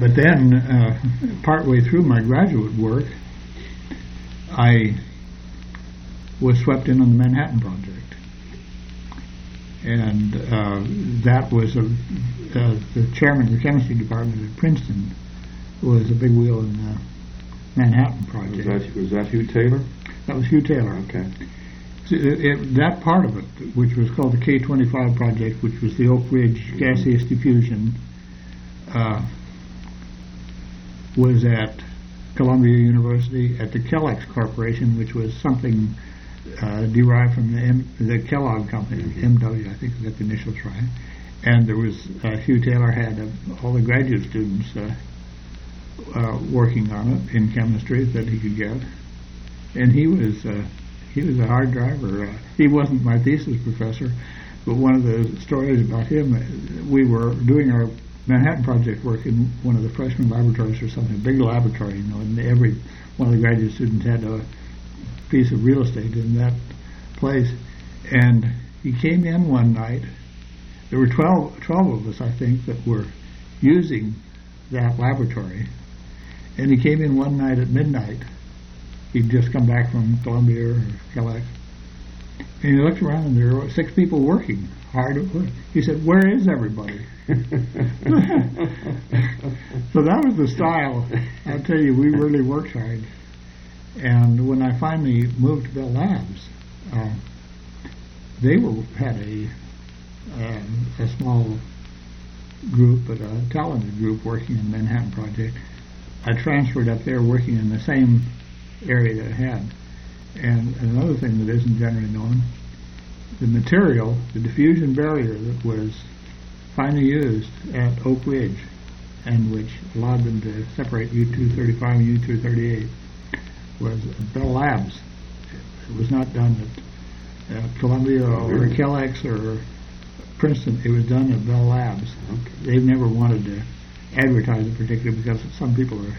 But then, partway through my graduate work, I was swept in on the Manhattan Project. And that was the chairman of the chemistry department at Princeton was a big wheel in the Manhattan Project. Was that Hugh Taylor? That was Hugh Taylor. Okay. So that part of it, which was called the K-25 project, which was the Oak Ridge gaseous diffusion, was at Columbia University at the Kellex Corporation, which was something derived from the Kellogg Company, MW, I think is got the initials right. And there was Hugh Taylor had all the graduate students working on it in chemistry that he could get, and he was a hard driver. He wasn't my thesis professor, but one of the stories about him, we were doing our Manhattan Project work in one of the freshman laboratories or something, a big laboratory, and every one of the graduate students had a piece of real estate in that place. And he came in one night. There were 12 of us, I think, that were using that laboratory. And he came in one night at midnight. He'd just come back from Columbia or Kellogg. And he looked around and there were 6 people working hard at work. He said, "Where is everybody?" So that was the style. I'll tell you, we really worked hard. And when I finally moved to Bell Labs, they had a small group, but a talented group working in the Manhattan Project. I transferred up there working in the same area that I had. And another thing that isn't generally known, the material, the diffusion barrier that was finally used at Oak Ridge, and which allowed them to separate U-235 and U-238, was Bell Labs. It was not done at Columbia or Kellex or Princeton. It was done at Bell Labs. Okay. They've never wanted to advertise it particularly because some people are,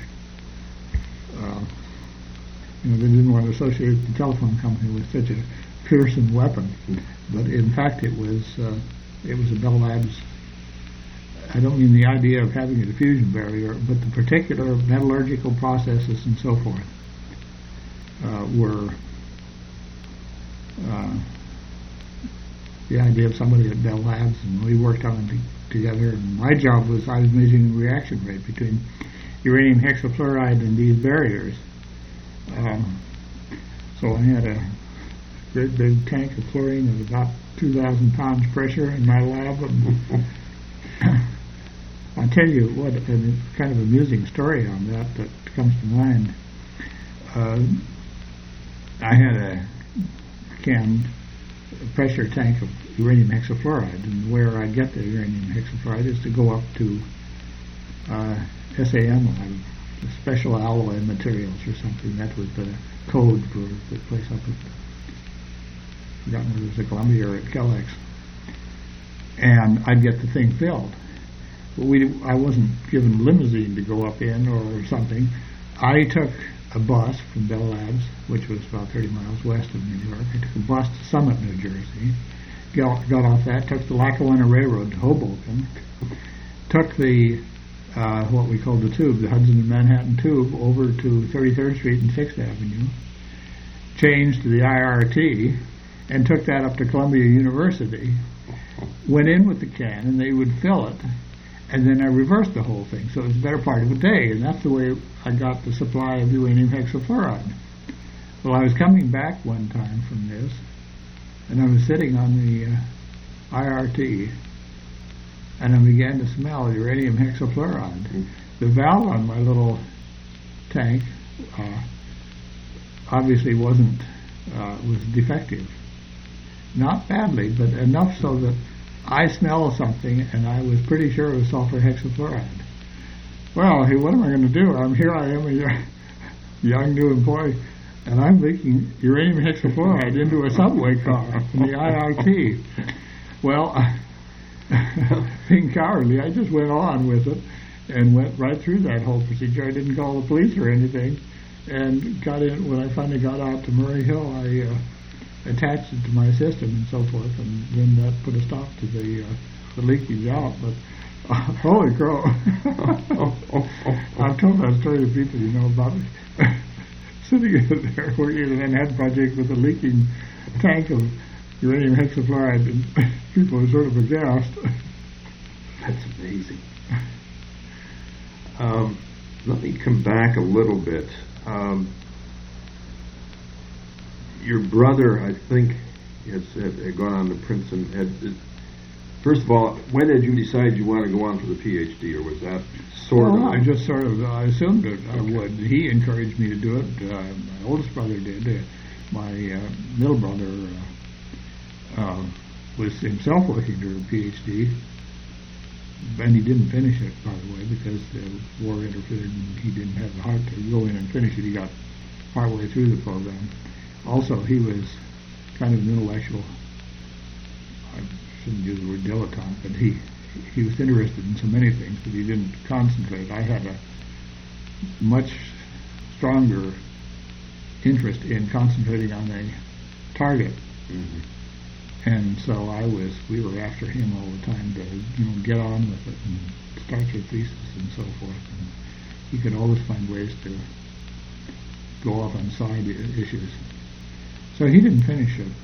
they didn't want to associate the telephone company with such a fearsome weapon. But in fact, it was a Bell Labs. I don't mean the idea of having a diffusion barrier, but the particular metallurgical processes and so forth were the idea of somebody at Bell Labs, and we worked on it together. And my job was I was measuring the reaction rate between uranium hexafluoride and these barriers. So I had a great big tank of fluorine at about 2,000 pounds pressure in my lab. I'll tell you what, a kind of amusing story on that comes to mind. I had a pressure tank of uranium hexafluoride, and where I get the uranium hexafluoride is to go up to SAM lab, the special alloy materials or something. That was the code for the place up at, I forgotten whether it was at Columbia or at Kellex. And I'd get the thing filled. But I wasn't given a limousine to go up in or something. I took a bus from Bell Labs, which was about 30 miles west of New York. I took a bus to Summit, New Jersey. Got off that, took the Lackawanna Railroad to Hoboken, took the what we called the tube, the Hudson and Manhattan tube, over to 33rd Street and 6th Avenue, changed to the IRT, and took that up to Columbia University, went in with the can, and they would fill it, and then I reversed the whole thing. So it was the better part of a day, and that's the way I got the supply of uranium hexafluoride. Well, I was coming back one time from this, and I was sitting on the IRT, and I began to smell uranium hexafluoride. The valve on my little tank obviously was defective. Not badly, but enough so that I smelled something, and I was pretty sure it was sulfur hexafluoride. Well, hey, what am I going to do? Here I am, a young new employee, and I'm leaking uranium hexafluoride into a subway car in the IRT. Well, being cowardly, I just went on with it and went right through that whole procedure. I didn't call the police or anything, and got in. When I finally got out to Murray Hill, I attached it to my system and so forth, and then that put a stop to the leakage out. But Holy crow. I've told that story to people, about sitting there working in an ed project with a leaking tank of uranium hexafluoride, and people are sort of aghast. That's amazing. Let me come back a little bit. Your brother, I think, had gone on to Princeton. First of all, when did you decide you wanted to go on for the PhD, or was that sort of? I just I assumed that I would. He encouraged me to do it. My oldest brother did. My middle brother was himself working to a PhD, and he didn't finish it, by the way, because the war interfered and he didn't have the heart to go in and finish it. He got partway through the program. Also, he was kind of an intellectual, I shouldn't use the word dilettante, but he was interested in so many things that he didn't concentrate. I had a much stronger interest in concentrating on a target. Mm-hmm. And so we were after him all the time to, get on with it and start your thesis and so forth. And he could always find ways to go off on side issues. So he didn't finish it,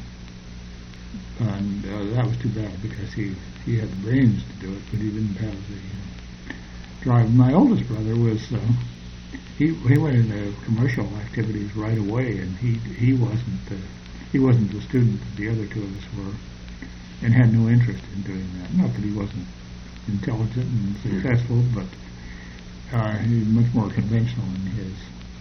and that was too bad because he had the brains to do it, but he didn't have the drive. My oldest brother was he went into commercial activities right away, and he wasn't the student that the other two of us were, and had no interest in doing that. Not that he wasn't intelligent and successful, but he was much more conventional in his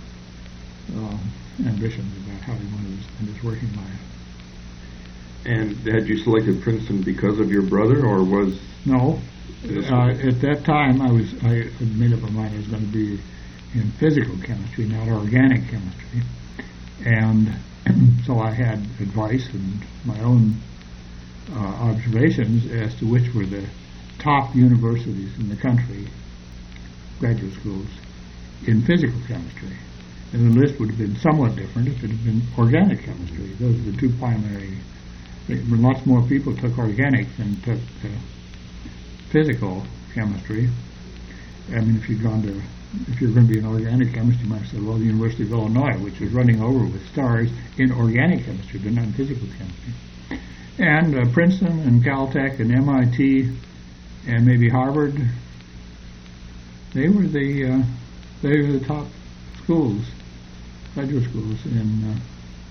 ambitions about how he wanted to spend his working life. And had you selected Princeton because of your brother, or was... No. At that time, I had made up my mind I was going to be in physical chemistry, not organic chemistry. And so I had advice and my own observations as to which were the top universities in the country, graduate schools, in physical chemistry. And the list would have been somewhat different if it had been organic chemistry. Those are the two primary. Lots more people took organic than took physical chemistry. I mean, if you're going to be an organic chemist, you might say, well, the University of Illinois, which is running over with stars in organic chemistry, but not in physical chemistry. And Princeton and Caltech and MIT and maybe Harvard, they were the top schools, graduate schools in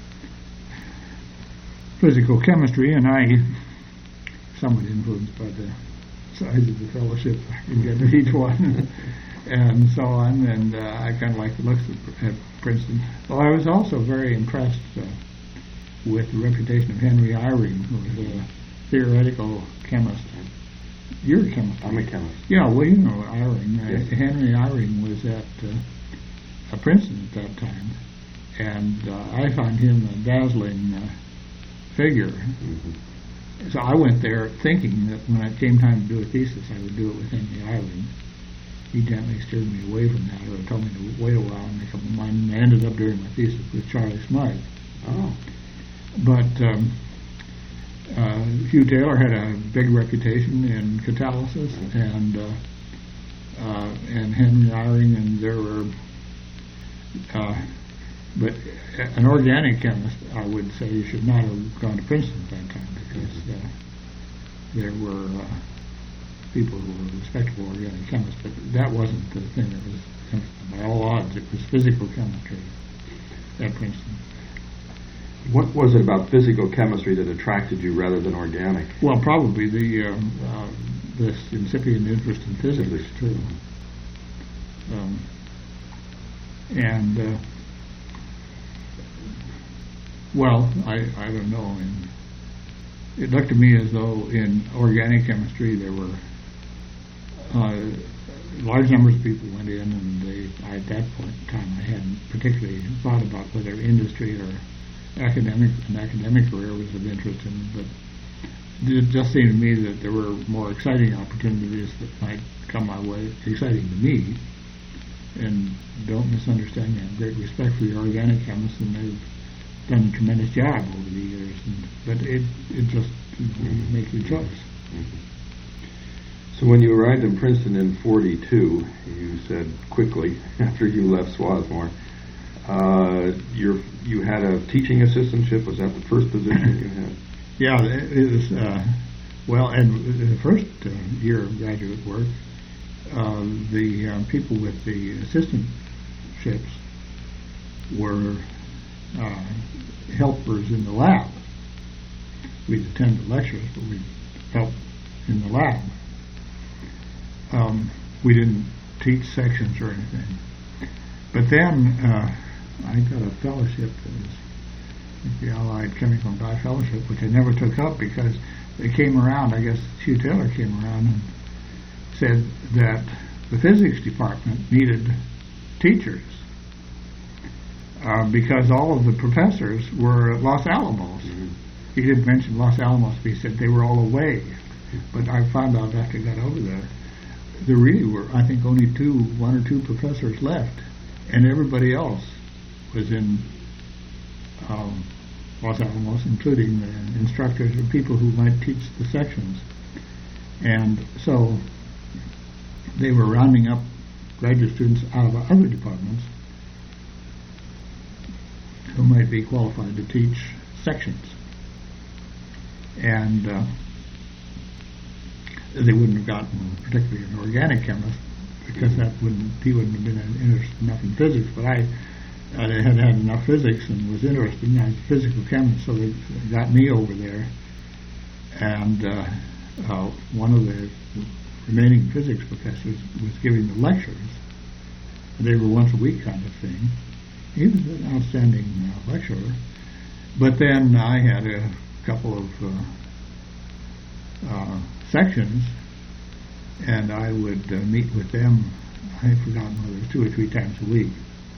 physical chemistry, and I, somewhat influenced by the size of the fellowship I can get at each one, and so on, and I kind of like the looks at Princeton. Well, I was also very impressed with the reputation of Henry Eyring, who was a theoretical chemist. You're a chemist. I'm a chemist. Yeah, well, you know Eyring. Yes. Henry Eyring was at Princeton at that time, and I found him a dazzling figure. Mm-hmm. So I went there thinking that when it came time to do a thesis, I would do it with Henry Eyring. He gently steered me away from that, or told me to wait a while and make up my mind, and I ended up doing my thesis with Charlie Smythe. Oh. But Hugh Taylor had a big reputation in catalysis, and Henry Eyring, and there were, but an organic chemist, I would say, you should not have gone to Princeton at that time, because there were people who were respectable organic chemists, but that wasn't the thing that was, by all odds, it was physical chemistry at Princeton. What was it about physical chemistry that attracted you rather than organic? Well, probably this incipient interest in physics, too. Well, I don't know. It looked to me as though in organic chemistry there were large numbers of people went in, and at that point in time I hadn't particularly thought about whether industry or an academic career was of interest in it, but it just seemed to me that there were more exciting opportunities that might come my way, exciting to me. And don't misunderstand me, I have great respect for the organic chemists, and they've done a tremendous job over the years, but it just, you make your choice. Mm-hmm. So when you arrived in Princeton in 42, you said quickly after you left Swarthmore, you had a teaching assistantship. Was that the first position you had? Yeah, it was, and the first year of graduate work, the people with the assistantships were helpers in the lab. We'd attend the lectures, but we'd help in the lab. We didn't teach sections or anything. But then I got a fellowship that was the Allied Chemical and Dye Fellowship, which I never took up because they came around, I guess Hugh Taylor came around and said that the physics department needed teachers because all of the professors were at Los Alamos. Mm-hmm. He didn't mention Los Alamos, but he said they were all away. But I found out after I got over there really were, I think, only one or two professors left, and everybody else was in Los Alamos, including the instructors or people who might teach the sections. And so they were rounding up graduate students out of other departments who might be qualified to teach sections. And they wouldn't have gotten particularly an organic chemist because he wouldn't have been interested enough in physics. But I had enough physics and was interested. I was a physical chemist, so they got me over there. And one of the remaining physics professors was giving the lectures. They were once a week kind of thing. He was an outstanding lecturer. But then I had a couple of sections, and I would meet with them, I had forgotten whether it was 2 or 3 times a week.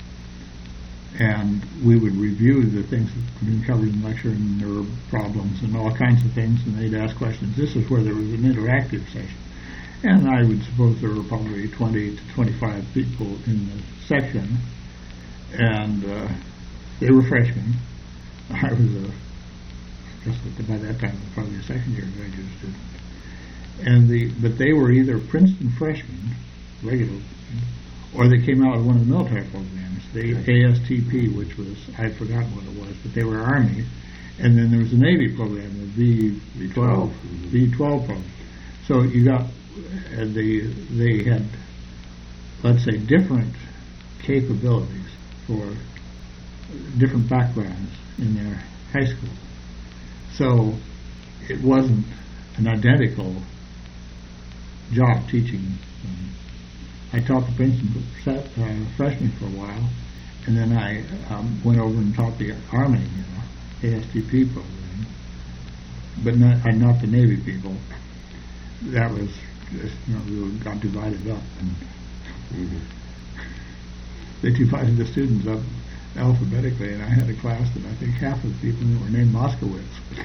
And we would review the things that had been covered in the lecture, and there were problems and all kinds of things, and they'd ask questions. This is where there was an interactive session. And I would suppose there were probably 20 to 25 people in the section, and they were freshmen. I was I guess by that time I was probably a second-year graduate student. But they were either Princeton freshmen, regular, or they came out of one of the military programs, the ASTP, which was, I'd forgotten what it was, but they were Army. And then there was a Navy program, the V-12, V-12 program. So you got, they had, let's say, different capabilities for different backgrounds in their high school. So it wasn't an identical job teaching. I taught the Princeton freshmen for a while, and then I went over and taught the Army ASTP program, but not the Navy people. That was just, we got divided up, and they divided the students up alphabetically, and I had a class that I think half of the people were named Moskowitz.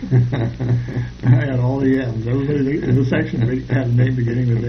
I had all the M's. Everybody in the section had a name beginning with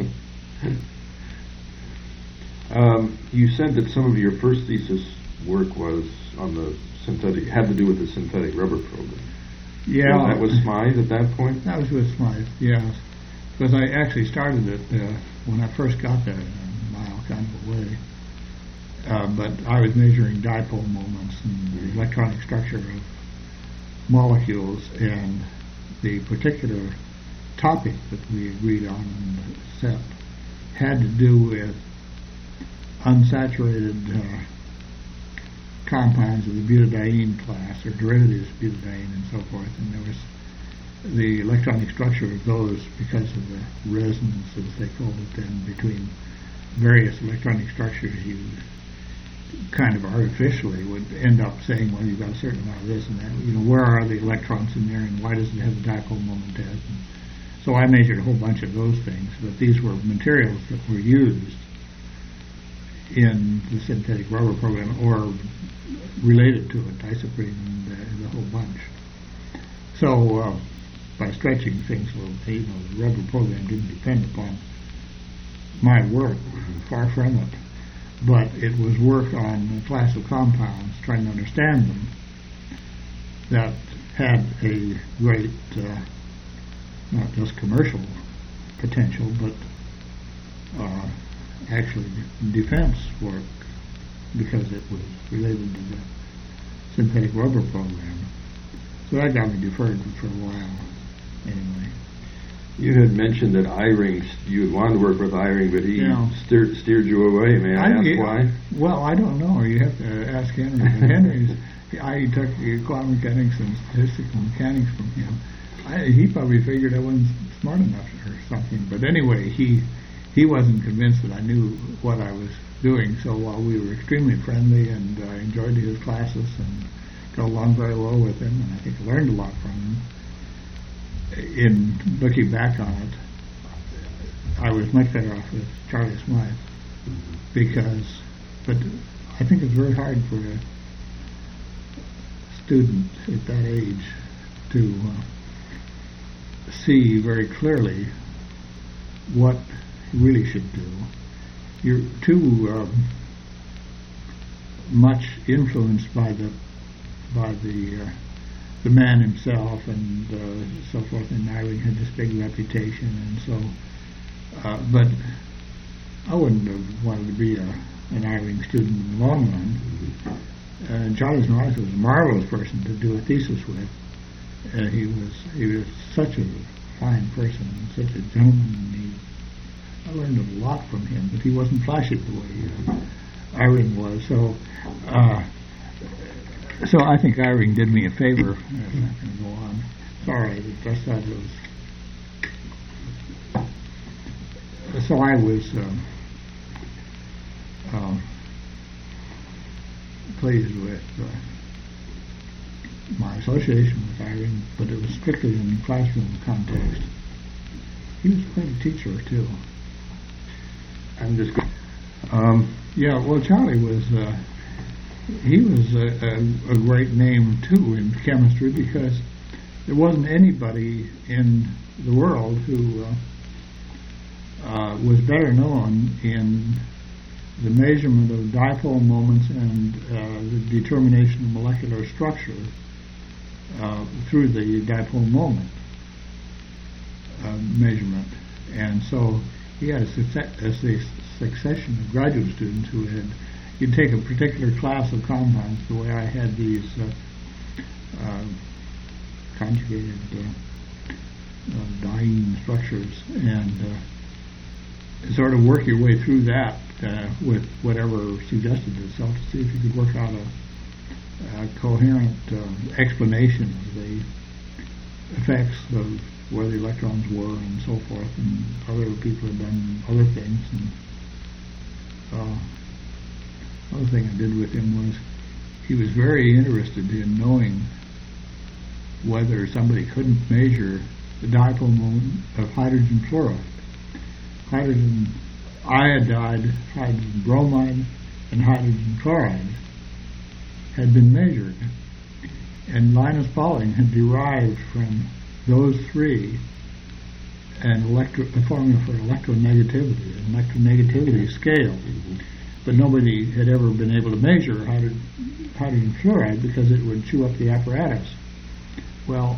M. You said that some of your first thesis work was on the had to do with the synthetic rubber program. Yeah. That was Smythe at that point? That was with Smythe, yes. Because I actually started it when I first got there in a mild kind of a way. But I was measuring dipole moments and the electronic structure of molecules, and the particular topic that we agreed on in the set had to do with unsaturated compounds of the butadiene class, or derivatives of butadiene and so forth, and there was the electronic structure of those because of the resonance, as they called it then, between various electronic structures. You kind of artificially would end up saying, well, you've got a certain amount of this and that. Where are the electrons in there, and why does it have a dipole moment test? And so I measured a whole bunch of those things, but these were materials that were used in the synthetic rubber program or related to it, isoprene and the whole bunch. So by stretching things a little bit, the rubber program didn't depend upon my work, far from it. But it was work on a class of compounds, trying to understand them, that had a great, not just commercial potential, but actually defense work, because it was related to the synthetic rubber program. So that got me deferred for a while, anyway. You had mentioned that Eyring, you had wanted to work with Eyring, but he steered you away. May I ask why? Well, I don't know. You have to ask Henry. I took quantum mechanics and statistical mechanics from him. He probably figured I wasn't smart enough or something. But anyway, he wasn't convinced that I knew what I was doing. So while we were extremely friendly and I enjoyed his classes and got along very well with him, and I think I learned a lot from him, in looking back on it, I was much better off with Charlie Smythe, but I think it's very hard for a student at that age to see very clearly what he really should do. You're too much influenced by the man himself and so forth, and Eyring had this big reputation, and so, but I wouldn't have wanted to be an Eyring student in the long run. Charlie Smythe was a marvelous person to do a thesis with. He was such a fine person, such a gentleman. I learned a lot from him, but he wasn't flashy the way Eyring was. So I think Eyring did me a favor. I'm not going to go on. Sorry, just that was. So I was pleased with my association with Eyring, but it was strictly in the classroom context. He was quite a teacher too. I'm just. Yeah, well, Charlie was. He was a great name too in chemistry, because there wasn't anybody in the world who was better known in the measurement of dipole moments and the determination of molecular structure through the dipole moment measurement. And so he had a succession of graduate students who had. You'd take a particular class of compounds, the way I had these conjugated diene structures, and sort of work your way through that with whatever suggested itself to see if you could work out a coherent explanation of the effects of where the electrons were and so forth, and other people had done other things. And other thing I did with him was he was very interested in knowing whether somebody couldn't measure the dipole moment of hydrogen fluoride. Hydrogen iodide, hydrogen bromide, and hydrogen chloride had been measured. And Linus Pauling had derived from those three a formula for electronegativity, an electronegativity scale. But nobody had ever been able to measure hydrogen fluoride because it would chew up the apparatus. Well,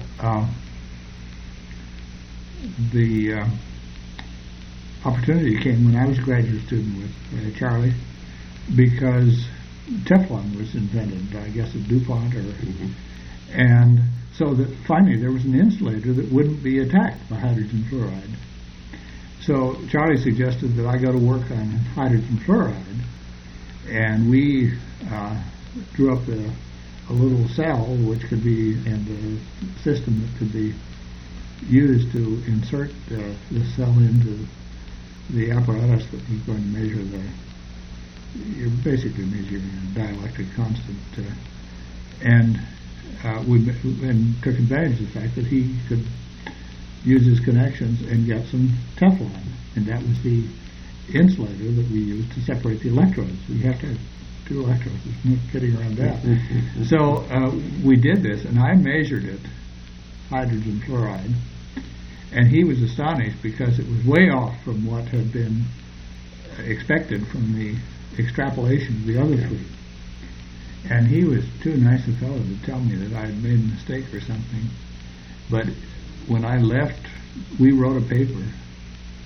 the opportunity came when I was a graduate student with Charlie, because Teflon was invented, I guess, at DuPont, and so that finally there was an insulator that wouldn't be attacked by hydrogen fluoride. So Charlie suggested that I go to work on hydrogen fluoride, and we drew up a little cell which could be, and a system that could be used to insert the cell into the apparatus that was going to measure you're basically measuring a dielectric constant, and we took advantage of the fact that he could use his connections and get some Teflon, and that was the insulator that we used to separate the electrodes. We have to have two electrodes. There's no getting around that. So we did this, and I measured it, hydrogen fluoride, and he was astonished because it was way off from what had been expected from the extrapolation of the other three. And he was too nice a fellow to tell me that I had made a mistake or something. But when I left, we wrote a paper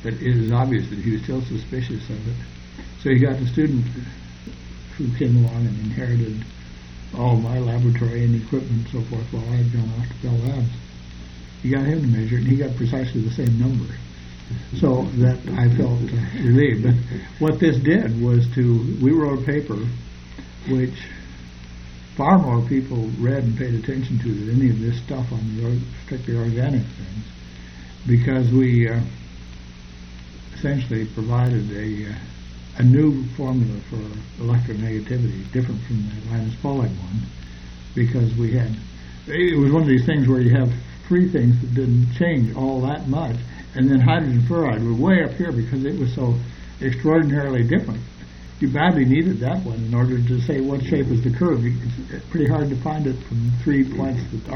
but it was obvious that he was still suspicious of it. So he got the student who came along and inherited all my laboratory and equipment and so forth while I had gone off to Bell Labs. He got him to measure it, and he got precisely the same number. So that I felt relieved. But what this did was we wrote a paper which far more people read and paid attention to than any of this stuff on the strictly organic things, because we essentially provided a new formula for electronegativity, different from the Linus Pauling one, because it was one of these things where you have three things that didn't change all that much, and then hydrogen fluoride was way up here because it was so extraordinarily different. You badly needed that one in order to say what shape is the curve. It's pretty hard to find it from 3 points that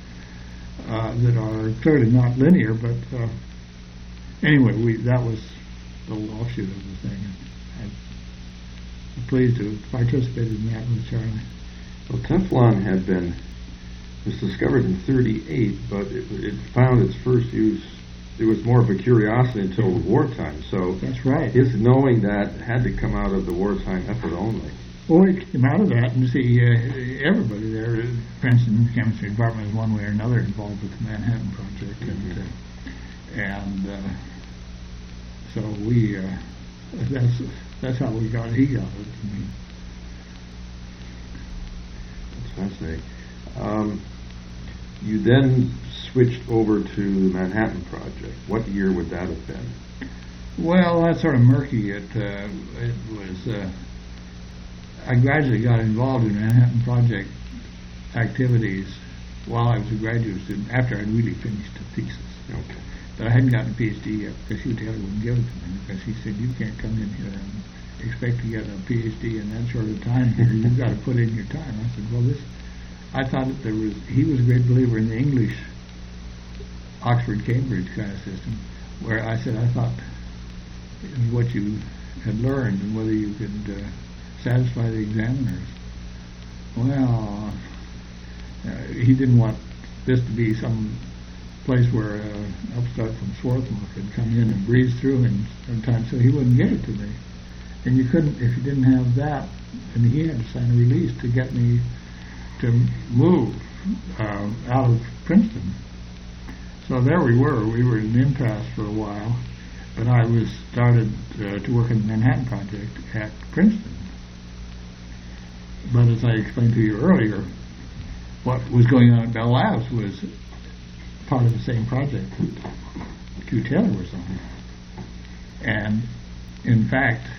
are clearly not linear. But anyway, that was a little offshoot of the thing. I'm pleased to have participated in that with Charlie. Well, Teflon was discovered in '38, but it found its first use. It was more of a curiosity until wartime. So that's right. His knowing that had to come out of the wartime effort only. Well, it came out of that, and see, everybody there, Princeton Chemistry Department, is one way or another involved with the Manhattan Project, and so we. That's how he got it. I mean. That's fascinating. You then switched over to the Manhattan Project. What year would that have been? Well, that's sort of murky. It was. I gradually got involved in Manhattan Project activities while I was a graduate student, after I'd really finished a thesis. Okay. But I hadn't gotten a PhD yet because Hugh Taylor wouldn't give it to me, because he said, you can't come in here and expect to get a PhD in that short of time here. You've got to put in your time. I said, well, I thought that he was a great believer in the English Oxford-Cambridge kind of system, where I said, I thought what you had learned and whether you could satisfy the examiners. Well, he didn't want this to be some place where an upstart from Swarthmore could come in and breeze through and sometimes, so he wouldn't give it to me. And you couldn't, if you didn't have that, and he had to sign a release to get me to move out of Princeton. So there we were in an impasse for a while, but I started to work in the Manhattan Project at Princeton. But as I explained to you earlier, what was going on at Bell Labs was part of the same project that Hugh Taylor was on. And in fact,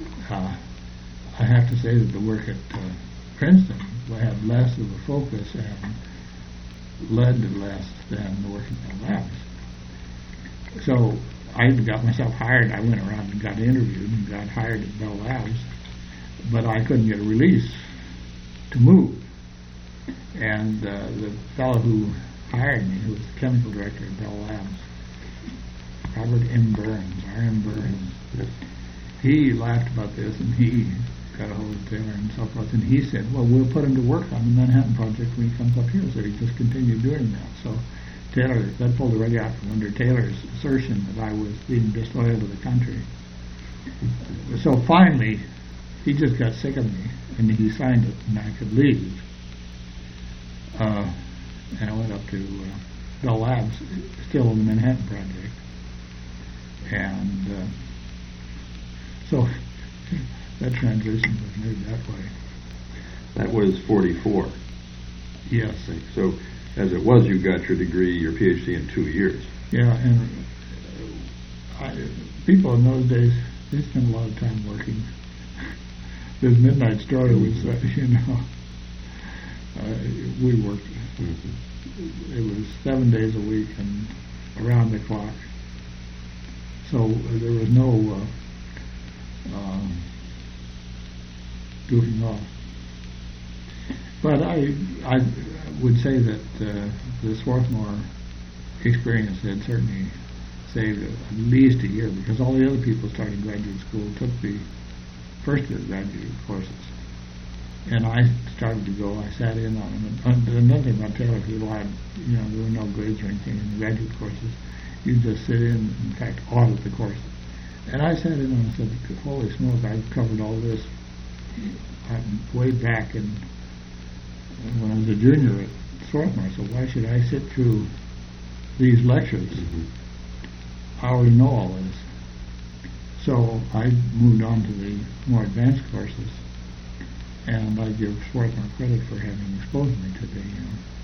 I have to say that the work at Princeton had less of a focus and led to less than the work at Bell Labs. So I even got myself hired. I went around and got interviewed and got hired at Bell Labs, but I couldn't get a release to move. And the fellow who hired me, who was the chemical director at Bell Labs, Robert M. Burns, R.M. Burns, he laughed about this, and he got a hold of Taylor and so forth, and he said, well, we'll put him to work on the Manhattan Project when he comes up here. So he just continued doing that. So that pulled the rug out from under Taylor's assertion that I was being disloyal to the country. So finally, he just got sick of me, and he signed it, and I could leave. And I went up to Bell Labs, still in the Manhattan Project. And so that transition was made that way. That was 44. Yes. So as it was, you got your degree, your PhD in 2 years. Yeah, and people in those days, they spent a lot of time working. This midnight story was, we worked. Mm-hmm. It was 7 days a week and around the clock. So there was no goofing off. But I would say that the Swarthmore experience had certainly saved at least a year, because all the other people starting graduate school took the first of the graduate courses. And I started to go, I sat in on them. And another thing about Taylor, there were no grades or anything in the graduate courses. You just sit in fact, audit the course. And I sat in and I said, holy smoke, I've covered all this. I'm way back in when I was a junior at Swarthmore, so why should I sit through these lectures? I already know all this. So I moved on to the more advanced courses, and I give Swarthmore credit for having exposed me to the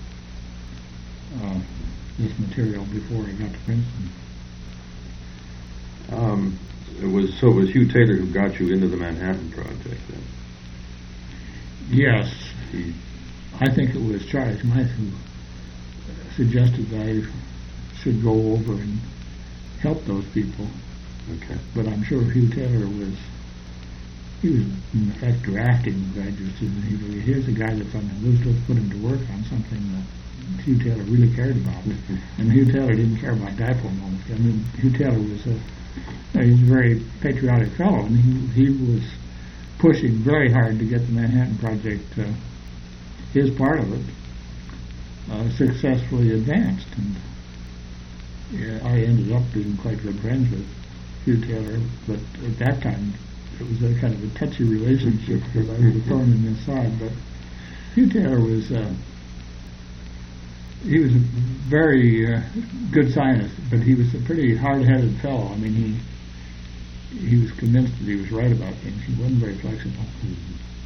this material before I got to Princeton. It was Hugh Taylor who got you into the Manhattan Project then? Yes. I think it was Charlie Smythe who suggested that I should go over and help those people. Okay. But I'm sure Hugh Taylor was in effect drafting the graduate student. Here's a guy that's on the list, let's put him to work on something that Hugh Taylor really cared about. And Hugh Taylor didn't care about dipole moments. I mean, Hugh Taylor was he's a very patriotic fellow, and he was pushing very hard to get the Manhattan Project, his part of it, successfully advanced. And I ended up being quite good friends with Hugh Taylor, but at that time it was a kind of a touchy relationship because I was a thorn in his side. But Hugh Taylor was he was a very good scientist, but he was a pretty hard-headed fellow. I mean, he was convinced that he was right about things. He wasn't very flexible.